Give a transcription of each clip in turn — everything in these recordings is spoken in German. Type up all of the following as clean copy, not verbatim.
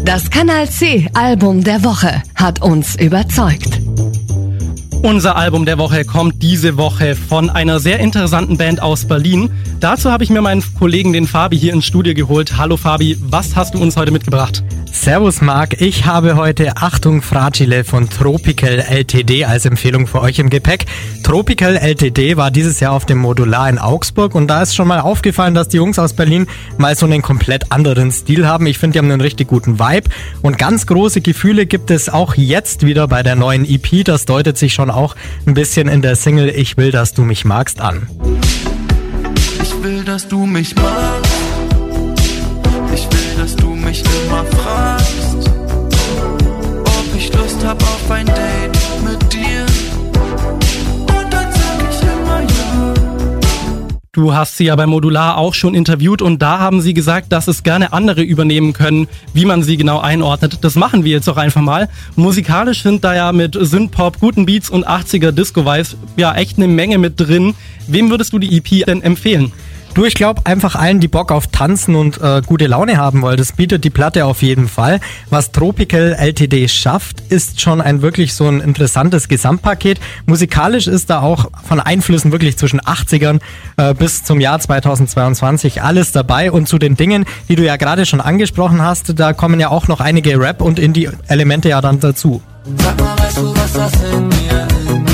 Das Kanal C Album der Woche hat uns überzeugt. Unser Album der Woche kommt diese Woche von einer sehr interessanten Band aus Berlin. Dazu habe ich mir meinen Kollegen, den Fabi, hier ins Studio geholt. Hallo Fabi, was hast du uns heute mitgebracht? Servus Marc, ich habe heute Achtung Fragile von Tropical LTD als Empfehlung für euch im Gepäck. Tropical LTD war dieses Jahr auf dem Modular in Augsburg und da ist schon mal aufgefallen, dass die Jungs aus Berlin mal so einen komplett anderen Stil haben. Ich finde, die haben einen richtig guten Vibe und ganz große Gefühle gibt es auch jetzt wieder bei der neuen EP. Das deutet sich schon auch ein bisschen in der Single Ich will, dass du mich magst an. Ich will, dass du mich magst. Ich will, dass du mich immer fragst, ob ich Lust hab auf ein Date mit dir. Und dann sag ich immer ja. Du hast sie ja bei Modular auch schon interviewt und da haben sie gesagt, dass es gerne andere übernehmen können, wie man sie genau einordnet. Das machen wir jetzt auch einfach mal. Musikalisch sind da ja mit Synthpop, guten Beats und 80er Disco-Vibes ja echt eine Menge mit drin. Wem würdest du die EP denn empfehlen? Du, ich glaube einfach allen, die Bock auf Tanzen und gute Laune haben wollen, das bietet die Platte auf jeden Fall. Was Tropical LTD schafft, ist schon wirklich so ein interessantes Gesamtpaket. Musikalisch ist da auch von Einflüssen wirklich zwischen 80ern bis zum Jahr 2022 alles dabei. Und zu den Dingen, die du ja gerade schon angesprochen hast, da kommen ja auch noch einige Rap- und Indie-Elemente ja dann dazu. Sag mal, weißt du, was das in mir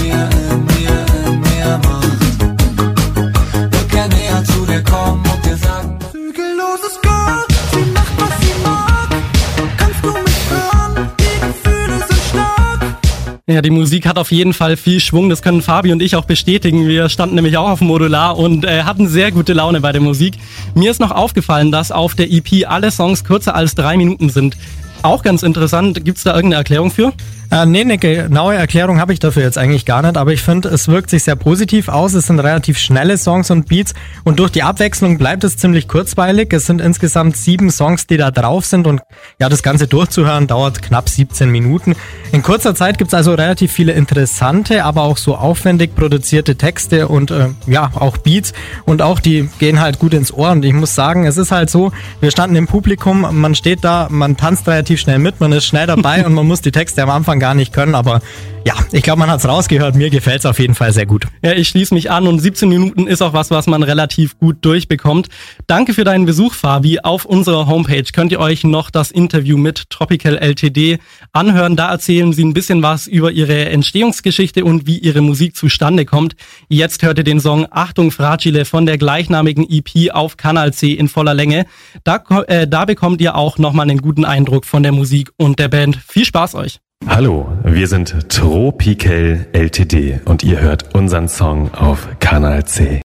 macht? Wir können näher zu dir kommen und dir sagen, zügelloses Girl, sie macht, was sie mag. Kannst du mich hören? Die Gefühle sind stark. Ja, die Musik hat auf jeden Fall viel Schwung, das können Fabi und ich auch bestätigen. Wir standen nämlich auch auf dem Modular und hatten sehr gute Laune bei der Musik. Mir ist noch aufgefallen, dass auf der EP alle Songs kürzer als 3 Minuten sind. Auch ganz interessant, gibt's da irgendeine Erklärung für? Nee, eine genaue Erklärung habe ich dafür jetzt eigentlich gar nicht, aber ich finde, es wirkt sich sehr positiv aus. Es sind relativ schnelle Songs und Beats und durch die Abwechslung bleibt es ziemlich kurzweilig. Es sind insgesamt 7 Songs, die da drauf sind und ja, das Ganze durchzuhören dauert knapp 17 Minuten. In kurzer Zeit gibt's also relativ viele interessante, aber auch so aufwendig produzierte Texte und ja, auch Beats und auch die gehen halt gut ins Ohr und ich muss sagen, es ist halt so, wir standen im Publikum, man steht da, man tanzt relativ schnell mit, man ist schnell dabei und man muss die Texte am Anfang gar nicht können, aber ja, ich glaube, man hat's rausgehört. Mir gefällt's auf jeden Fall sehr gut. Ja, ich schließe mich an und 17 Minuten ist auch was man relativ gut durchbekommt. Danke für deinen Besuch, Fabi. Auf unserer Homepage könnt ihr euch noch das Interview mit Tropical LTD anhören. Da erzählen sie ein bisschen was über ihre Entstehungsgeschichte und wie ihre Musik zustande kommt. Jetzt hört ihr den Song Achtung Fragile von der gleichnamigen EP auf Kanal C in voller Länge. Da bekommt ihr auch nochmal einen guten Eindruck von der Musik und der Band. Viel Spaß euch! Hallo, wir sind Tropical LTD und ihr hört unseren Song auf Kanal C.